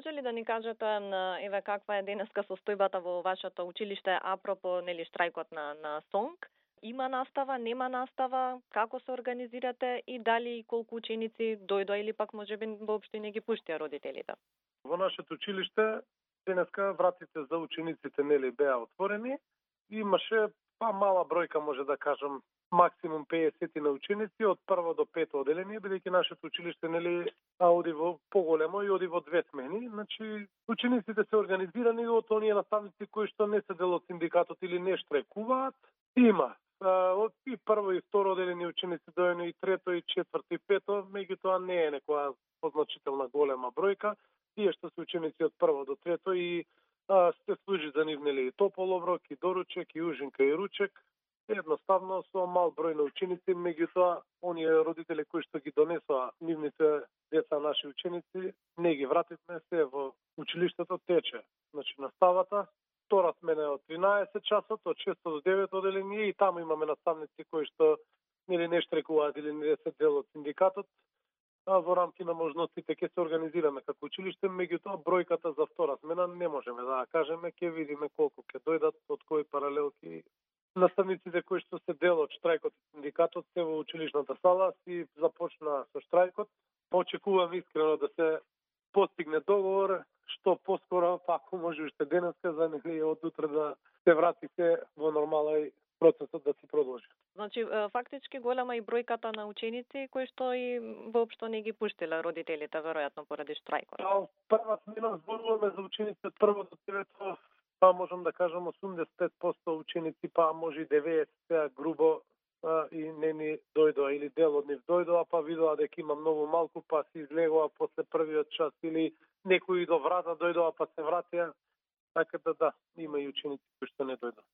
може ли да ни кажете еве каква е денеска состојбата во вашето училиште апропо нели штрајкот на СОНК? Има настава, нема настава, како се организирате и дали и колку ученици дојдоа или пак можеби воопшто не ги пуштија родителите? Во нашето училиште денеска вратите за учениците нели беа отворени. Имаше мала бројка, може да кажам, максимум 50 на ученици од прво до пето оделение, бидејќи нашето училиште нели оди во поголемо и оди во две смени. Значи учениците се организирани од оние наставници кои што не се дел од синдикатот или не штрекуваат. Има од и прво и второ оделение ученици дојдени, и трето и четврто и пето, меѓутоа не е некоја позначителна голема бројка. Тие што се ученици од прво до трето и се служи за нив нели и топол оброк, и доручек, и ужинка, и ручек. Едноставно со мал број на ученици, меѓутоа оние родители кои што ги донесоа нивните деца, наши ученици, не ги вративме, се во училиштето тече. Значи наставата втора смена е од 13 часот, од 6 до 9 оделение, и таму имаме наставници кои што нели не штрекуваат или не се дел од синдикатот. Во рамки на можностите ќе се организираме како училиште, меѓутоа бројката за втора смена не можеме да кажеме, ќе видиме колку ќе дојдат, од кои паралелки. Наставниците кои што се дел од штрајкот и синдикатот се во училишната сала си започна со штрајкот. Очекувам искрено да се постигне договор, што поскоро, ако може уште денеска, за нели од утре да се врати се во нормала и процесот да се продолжи. Значи, фактички голема и бројката на ученици кои што и воопшто не ги пуштиле родителите, веројатно поради штрајкот. Прва смена зборуваме за ученици од прво до трето, можам да кажам 85% ученици, може и 90%, грубо, и не ни дојдоа или дел од нив дојдоа, видоа дека има многу малку, се излегоа после првиот час, или некои до врата дојдоа се вратија, така да има и ученици кои што не дојдоа.